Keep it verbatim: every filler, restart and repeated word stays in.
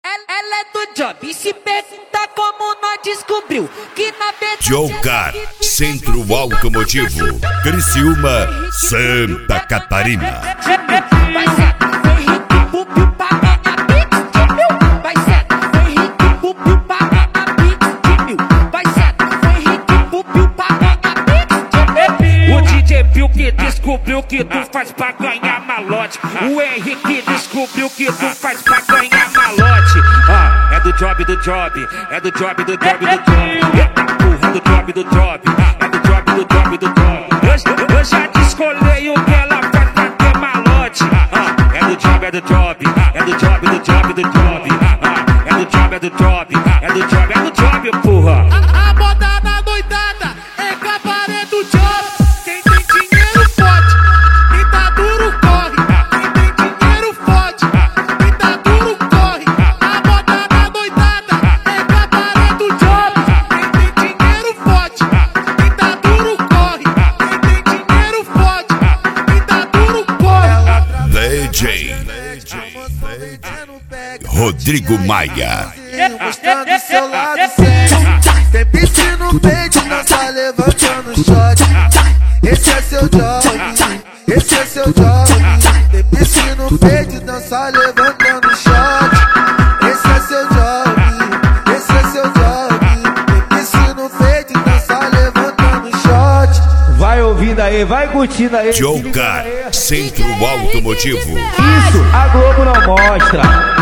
Ela é do job e se pergunta como nós descobriu que na verdade Jogar, Centro Automotivo, Criciúma, Santa Catarina. Vai ser Henrique Pupiu pra ganhar pix de mil. Vai ser Henrique Pupiu pra ganhar pix de mil. Vai ser Henrique Pupiu pra ganhar pix de mil. O D J Pio que descobriu que tu faz pra ganhar malote. O Henrique descobriu que tu faz pra ganhar malote. Ah, é do job, do job, é do job, do job, do job. Eita porra, do job, do job, é do job, do job, do job. Eu, eu já descolei o que ela faz pra ter malote. Ah, é do job, é do job, é do job, do job, do job. Ah, é do job, é do job, é do job, é do job, porra. A, a moda na doidada é cabaré do job. Quem tem dinheiro pode, quem tá duro corre. Quem tem dinheiro pode, quem tá duro corre. A moda na doidada é cabaré do job. Quem tem dinheiro pode, quem tá duro corre. Quem tem dinheiro pode, quem tá duro corre. D J Rodrigo Maia. Mostrando o seu lado sério. Tem piscina no peito, não tá levantando shot. Esse é seu job, esse é seu job. Tem piscina no peito, dança levantando shot. Esse é seu job, esse é seu job. Tem piscina no peito, dança levantando shot. Vai ouvindo aí, vai curtindo aí. Jogar, Centro Automotivo. Isso a Globo não mostra.